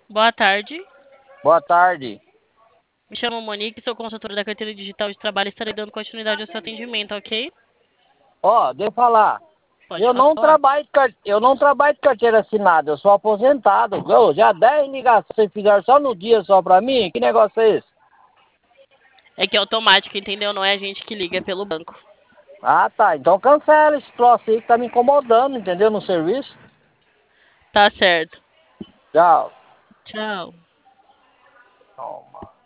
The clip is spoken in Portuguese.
Boa tarde. Boa tarde. Me chamo Monique, sou consultora da carteira digital de trabalho e estarei dando continuidade ao seu atendimento, ok? Ó, deixa eu falar. Pode Eu não falar. trabalho eu não trabalho de carteira assinada, eu sou aposentado. Eu, já 10 ligações vocês fizeram só no dia só pra mim? Que negócio é esse? É que é automático, entendeu? Não é a gente que liga, é pelo banco. Ah, tá. Então cancela esse troço aí que tá me incomodando, entendeu? No serviço. Tá certo. Tchau. Tchau. Toma.